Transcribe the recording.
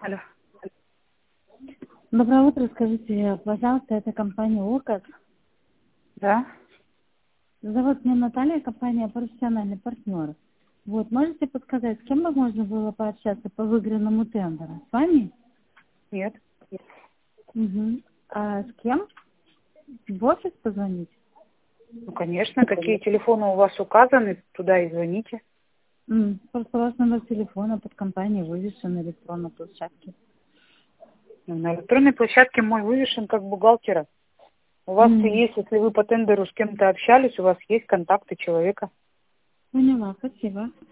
Алло. Доброе утро. Скажите, пожалуйста, это компания ОКОС. Да? Зовут меня Наталья, компания «Профессиональный партнер». Вот, можете подсказать, с кем бы можно было пообщаться по выигранному тендеру? С вами? Нет. Угу. А с кем? В офис позвонить? Ну, конечно, какие телефоны у вас указаны, туда и звоните. Просто у вас номер телефона под компанией вывешен на электронной площадке. Ну, на электронной площадке мой вывешен как бухгалтера. У вас есть, если вы по тендеру с кем-то общались, у вас есть контакты человека. Поняла, спасибо.